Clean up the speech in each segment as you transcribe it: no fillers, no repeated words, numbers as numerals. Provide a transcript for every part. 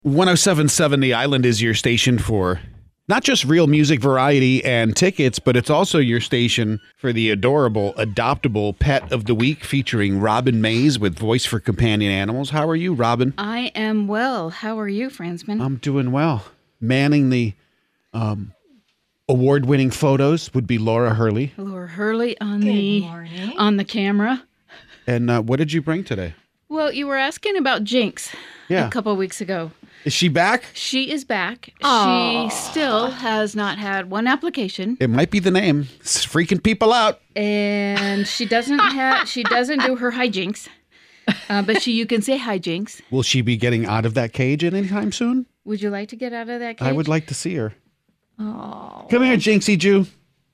1077 The Island is your station for not just real music variety and tickets, but it's also your station for the adorable, adoptable pet of the week featuring Robin Mays with Voice for Companion Animals. How are you, Robin? I am well. How are you, Franzman? I'm doing well. Manning the award-winning photos would be Laura Hurley. Laura Hurley on the camera. And what did you bring today? Well, you were asking about Jinx a couple of weeks ago. Is she back? She is back. Aww. She still has not had one application. It might be the name. It's freaking people out. And she doesn't do her hijinks. But you can say hijinks. Will she be getting out of that cage anytime soon? Would you like to get out of that cage? I would like to see her. Oh. Come here, Jinxie Jew.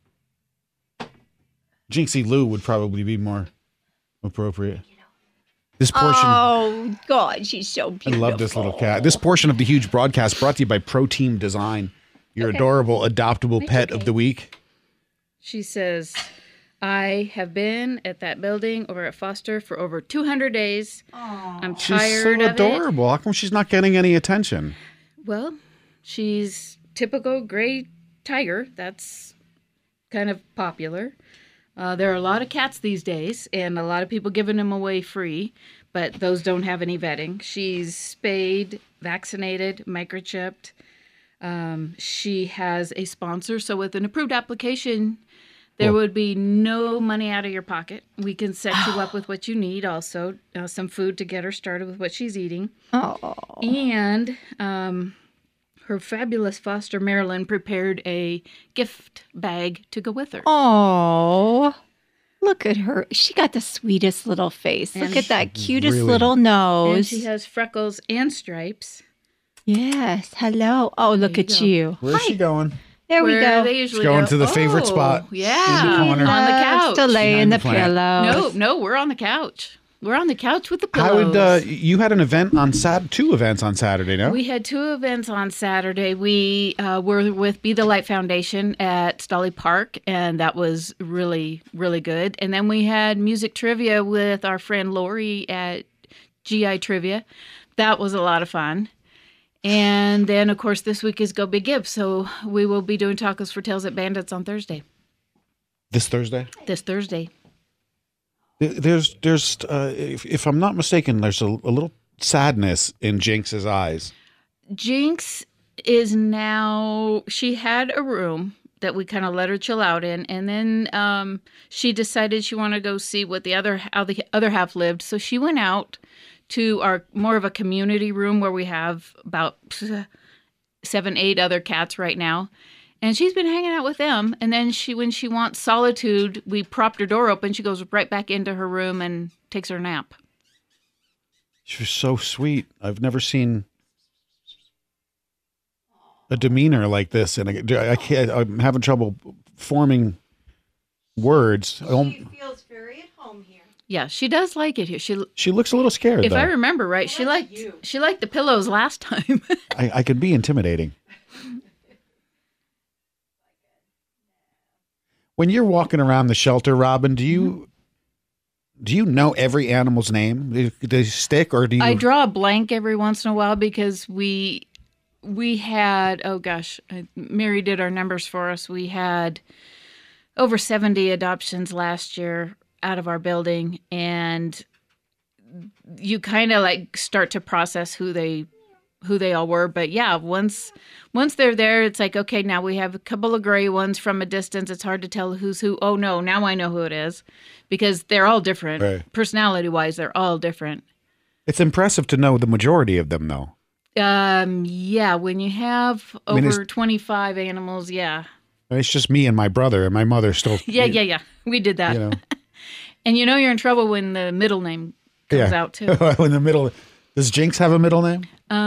Jinxie Lou would probably be more appropriate. This portion. Oh, God, she's so beautiful. I love this little cat. This portion of the huge broadcast brought to you by Pro Team Design, your adorable, adoptable pet of the week. She says, I have been at that building over at Foster for over 200 days. Aww. I'm tired of it. She's so adorable. How come she's not getting any attention? Well, she's typical gray tiger. That's kind of popular. There are a lot of cats these days, and a lot of people giving them away free, but those don't have any vetting. She's spayed, vaccinated, microchipped. She has a sponsor, so with an approved application, there would be no money out of your pocket. We can set you up with what you need, also some food to get her started with what she's eating. Oh. And her fabulous foster Marilyn prepared a gift bag to go with her. Oh, look at her. She got the sweetest little face. Look at that cutest little nose. And she has freckles and stripes. Yes. Hello. Oh, look at you. Where's she going? There we go. They usually She's going to the favorite spot. Yeah. In the corner. On the couch. To lay in the pillow. No, we're on the couch. We're on the couch with the pillows. How would you had an event on two events on Saturday, no? We had two events on Saturday. We were with Be the Light Foundation at Stolly Park, and that was really, really good. And then we had music trivia with our friend Lori at GI Trivia. That was a lot of fun. And then, of course, this week is Go Big Give, so we will be doing Tacos for Tails at Bandits on Thursday. This Thursday? This Thursday. There's if I'm not mistaken, there's a little sadness in Jinx's eyes. Jinx is now, she had a room that we kind of let her chill out in, and then she decided she wanted to go see what how the other half lived. So she went out to our more of a community room where we have about 7-8 other cats right now. And she's been hanging out with them. And then when she wants solitude, we propped her door open. She goes right back into her room and takes her nap. She's so sweet. I've never seen a demeanor like this. And I'm having trouble forming words. She feels very at home here. Yeah, she does like it here. She looks a little scared, If though. I remember right, she liked the pillows last time. I could be intimidating. When you're walking around the shelter, Robin, do you know every animal's name? Do they stick, or do you? I draw a blank every once in a while because we had, Mary did our numbers for us. We had over 70 adoptions last year out of our building, and you kind of like start to process who they all were. But yeah, once they're there, it's like, okay, now we have a couple of gray ones from a distance. It's hard to tell who's who. Oh no, now I know who it is, because they're all different. Right. Personality-wise, they're all different. It's impressive to know the majority of them, though. Yeah, when you have over 25 animals, yeah. It's just me and my brother, and my mother still. Yeah. We did that. You know. And you're in trouble when the middle name comes out too. In the middle. Does Jinx have a middle name?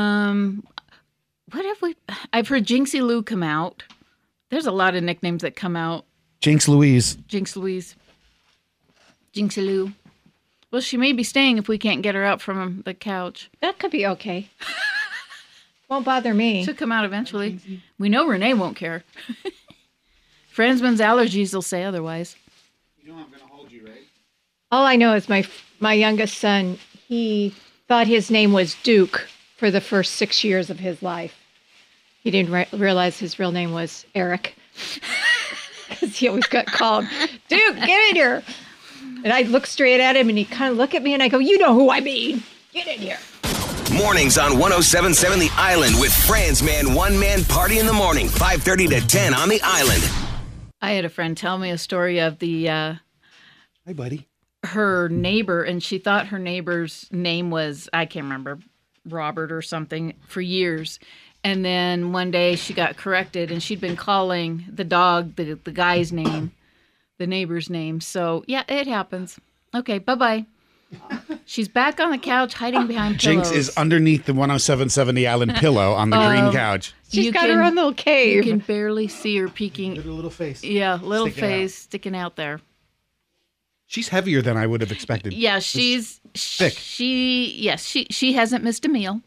What have we? I've heard Jinxie Lou come out. There's a lot of nicknames that come out. Jinx Louise. Jinxie Lou. Well, she may be staying if we can't get her out from the couch. That could be okay. Won't bother me. She'll come out eventually. We know Renee won't care. Franzman's allergies will say otherwise. You know I'm going to hold you, right? All I know is my youngest son, he thought his name was Duke for the first 6 years of his life. He didn't realize his real name was Eric. Because he always got called, Duke, get in here. And I'd look straight at him, and he'd kind of look at me, and I go, you know who I mean. Get in here. Mornings on 107.7 The Island with Fran's Man One Man Party in the morning, 5:30 to 10 on The Island. I had a friend tell me a story of Hi, buddy. her neighbor, and she thought her neighbor's name was, I can't remember, Robert or something, for years. And then one day she got corrected, and she'd been calling the dog the guy's name, the neighbor's name. So, yeah, it happens. Okay, bye-bye. She's back on the couch hiding behind pillows. Jinx is underneath the 107.7 The Island pillow on the green couch. She's got her own little cave. You can barely see her peeking. Her little face. Yeah, little face sticking out there. She's heavier than I would have expected. Yeah, she's thick. She hasn't missed a meal.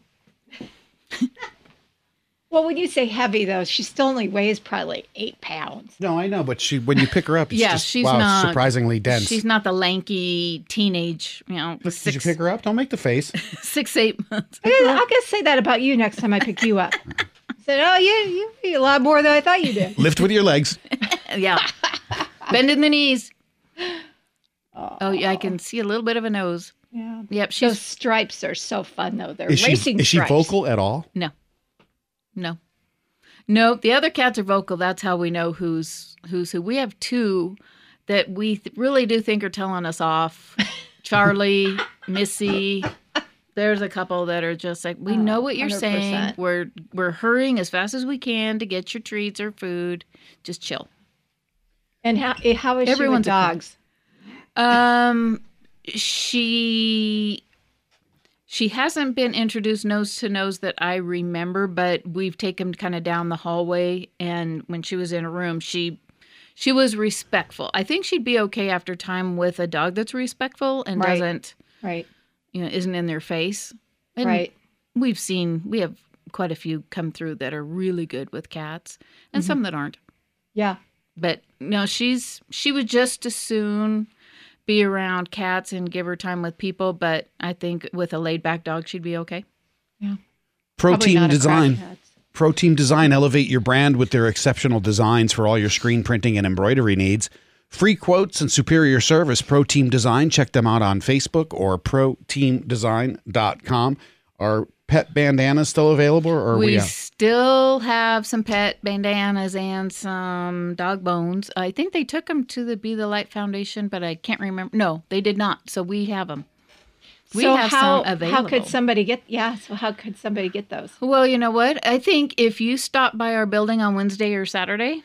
Well, when you say heavy, though, she still only weighs probably 8 pounds. No, I know, but when you pick her up, it's just she's not surprisingly dense. She's not the lanky teenage, Did you pick her up? Don't make the face. 6-8 months. I'm going to say that about you next time I pick you up. I said, oh, you eat a lot more than I thought you did. Lift with your legs. Yeah. Bending the knees. Oh, yeah, I can see a little bit of a nose. Yeah. Yep. Those stripes are so fun, though. They're Is racing she stripes. vocal at all? No. Nope. The other cats are vocal. That's how we know who's who. We have 2 that we really do think are telling us off. Charlie, Missy. There's a couple that are just like, we know what you're 100%. saying. We're hurrying as fast as we can to get your treats or food. Just chill. And how is Everyone's she with dogs? She hasn't been introduced nose to nose that I remember, but we've taken kind of down the hallway, and when she was in a room, she was respectful. I think she'd be okay after time with a dog that's respectful and doesn't, isn't in their face. And Right. we have quite a few come through that are really good with cats, and some that aren't. Yeah. But no, she would just as soon be around cats and give her time with people, but I think with a laid-back dog, she'd be okay. Yeah. Pro Probably Team not a Design. crackhead. Pro Team Design. Elevate your brand with their exceptional designs for all your screen printing and embroidery needs. Free quotes and superior service. Pro Team Design. Check them out on Facebook or proteamdesign.com. Are pet bandanas still available? Or are We out? still have some pet bandanas and some dog bones. I think they took them to the Be the Light Foundation, but I can't remember. No, they did not. So we have them. We have some available. How could somebody get? Yeah. So how could somebody get those? Well, you know what? I think if you stop by our building on Wednesday or Saturday,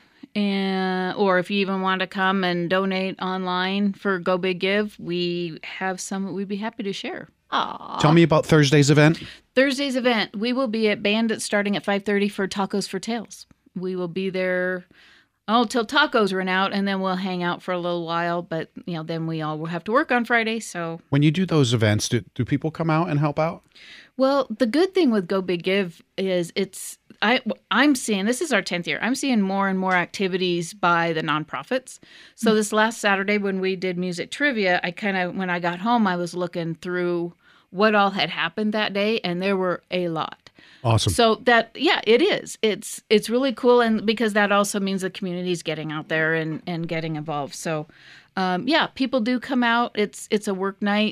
or if you even want to come and donate online for Go Big Give, we have some that we'd be happy to share. Aw. Tell me about Thursday's event. Thursday's event, we will be at Bandit starting at 5:30 for Tacos for Tails. We will be there till tacos run out, and then we'll hang out for a little while. But then we all will have to work on Friday. So, When you do those events, do people come out and help out? well, the good thing with Go Big Give is I'm seeing, this is our 10th year. I'm seeing more and more activities by the nonprofits. So this last Saturday when we did music trivia, when I got home, I was looking through what all had happened that day, and there were a lot. Awesome. So it is. It's really cool, and because that also means the community's getting out there and getting involved. So, people do come out. It's a work night.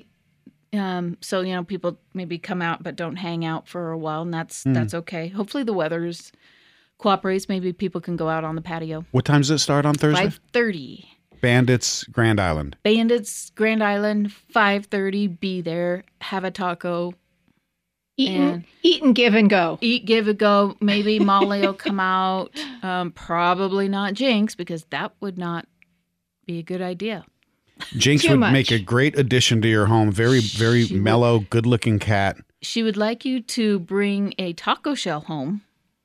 So people maybe come out but don't hang out for a while, and that's okay. Hopefully the weather's cooperates. Maybe people can go out on the patio. What time does it start on Thursday? 5:30. Bandits, Grand Island. Bandits, Grand Island, 5:30. Be there. Have a taco. Eat and give and go. Eat, give, and go. Maybe Molly will come out. Probably not Jinx, because that would not be a good idea. Jinx Too would much. make a great addition to your home. Very, very She would. mellow, good-looking cat. She would like you to bring a taco shell home.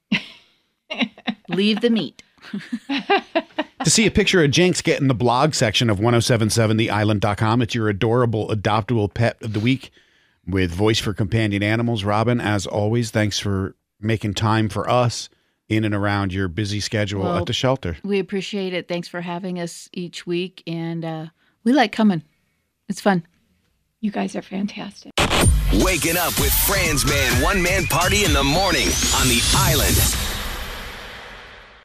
Leave the meat. To see a picture of Jinx, get in the blog section of 1077theisland.com. It's your adorable, adoptable pet of the week with voice for companion animals. Robin, as always, thanks for making time for us in and around your busy schedule Well, at the shelter. We appreciate it. Thanks for having us each week. And we like coming. It's fun. You guys are fantastic. Waking up with Franz Man One Man Party in the morning on the Island.